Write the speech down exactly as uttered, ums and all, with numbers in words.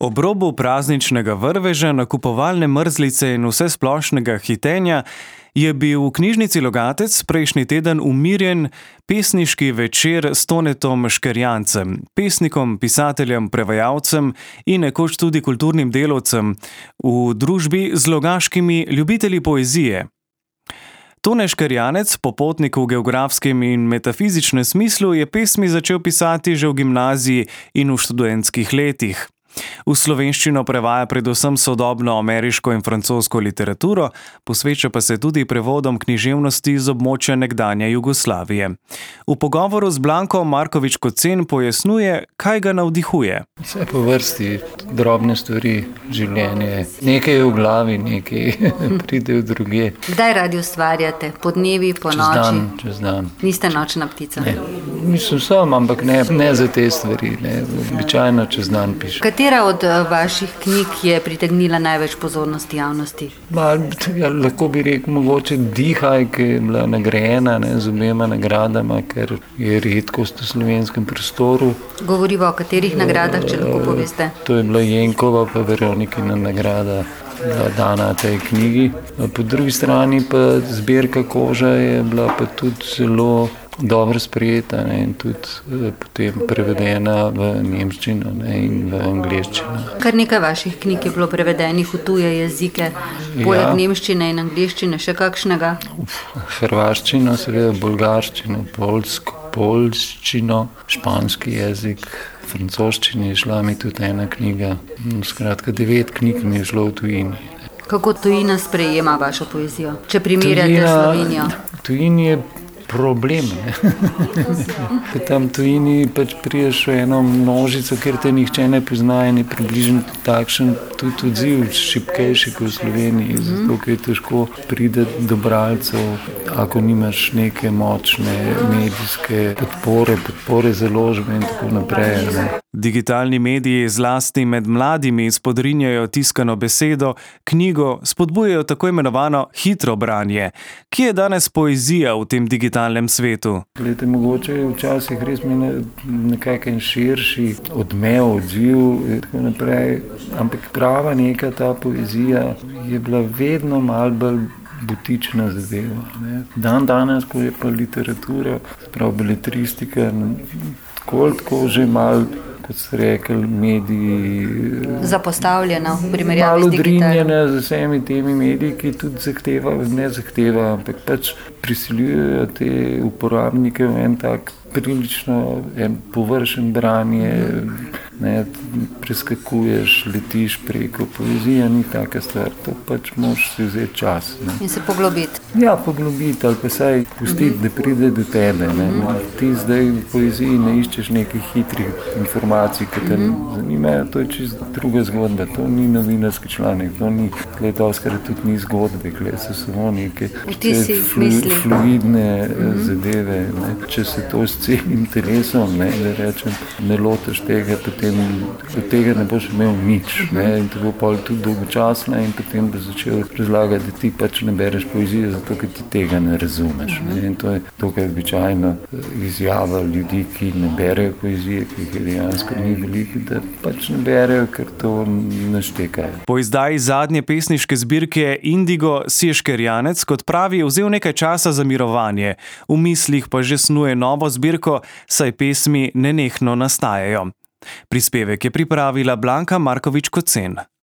Ob robu prazničnega vrveža, nakupovalne mrzlice in vsesplošnega hitenja je bil v knjižnici Logatec prejšnji teden umirjen pesniški večer s Tonetom Škerjancem, pesnikom, pisateljem, prevajalcem in nekoč tudi kulturnim delavcem v družbi z logaškimi ljubitelji poezije. Tone Škerjanec, popotnik v geografskem in metafizičnem smislu, je pesmi začel pisati že v gimnaziji in v študentskih letih. V slovenščino prevaja predvsem sodobno ameriško in francosko literaturo, posveča pa se tudi prevodom književnosti z območja nekdanje Jugoslavije. V pogovoru z Blanko Markovič-Kocen pojasnjuje, kaj ga navdihuje. Vse po vrsti, drobne stvari, življenje. Nekaj je v glavi, nekaj pride v druge. Kdaj radi ustvarjate? Po dnevi, po čez noči? Dan, čez dan. Niste nočna ptica? Ne. Mislim sem, ampak ne, ne za te stvari. Ne. Običajno čez dan pišem. Katera od vaših knjig je pritegnila največ pozornosti javnosti? Ma, ja, lahko bi rekel mogoče Dihaj, ki je bila nagrajena ne, z obema nagradama, ker je redkost v slovenskem prostoru. Govoriva o katerih nagradah, če lahko poveste? To je bila Jenkova pa Veronikina nagrada dana tej knjigi. Po drugi strani pa zbirka Koža je bila pa tudi zelo dobro sprejeta ne, in tudi eh, potem prevedena v nemščino ne, in v angleščino. Kar nekaj vaših knjig je bilo prevedenih v tuje jezike, poleg Ja. nemščine in angleščine še kakšnega? Uf, hrvaščino, seveda bolgarščino, poljsko, poljščino, španski jezik, francoščini je šla mi tudi ena knjiga. Skratka, devet knjig mi je šlo v tujini. Kako tujina sprejema vašo poezijo, če primerjate Tujina- s Slovenijo? Tujini je problem. Ne? Tam tujini pač priješ v eno množico, kjer te nihče ne pozna in je približno takšen tudi odziv, šibkejši kot v Sloveniji, zato ker je težko priti do bralcev, ako nimaš neke močne medijske podpore, podpore založbe in tako naprej. Ne? Digitalni mediji zlasti med mladimi spodrinjajo tiskano besedo, knjigo, spodbujajo tako imenovano hitro branje. Kje je danes poezija v tem digitalnem svetu? Glede, mogoče je včasih res mi nekakšen širši odmev, odziv in tako naprej, ampak prava neka ta poezija je bila vedno malo bolj butična zadeva. Ne. Dan danes, ko je pa literatura, sprav beletristika, tako ali tako že malo, kot ste rekli, mediji Zapostavljena v primerjavi malo z digitalno. odrinjene z vsemi temi mediji, ki tudi zahteva, ne zahteva, ampak pač prisiljujejo te uporabnike v en tak prilično en površen branje, ne, preskakuješ, letiš preko. Poezija ni taka stvar, to pač moraš si vzeti čas. Ne. In se poglobiti. Ja, poglobiti ali pa saj pustiti, da pride do tebe. Ne. Ti zdaj v poeziji ne iščeš nekih hitrih informacij, ki te zanimajo, to je čisto druga zgodba, to ni novinarski članek, to ni, tle doskrat tudi ni zgodbe, tle so samo neke Vtisi, flu, misli. fluidne mm-hmm. zadeve. Ne. Če se to s celim telesom, ne, da rečem, ne lotiš tega, potem od tega ne boš imel nič. Ne, in to bo pol tudi dolgočasno in potem bo začel razlagati, da ti pač ne bereš poezije, zato ker ti tega ne razumeš. Ne. In to je to, kar je običajno izjava ljudi, ki ne berejo poezije, ki jih dejansko ni veliko, da pač ne berejo, ker to ne štekajo. Po izdaji zadnje pesniške zbirke Indigo si je Škerjanec, kot pravi, vzel nekaj časa za mirovanje. V mislih pa že snuje novo zbirko, saj pesmi nenehno nastajajo. Prispevek je pripravila Blanka Markovič-Kocen.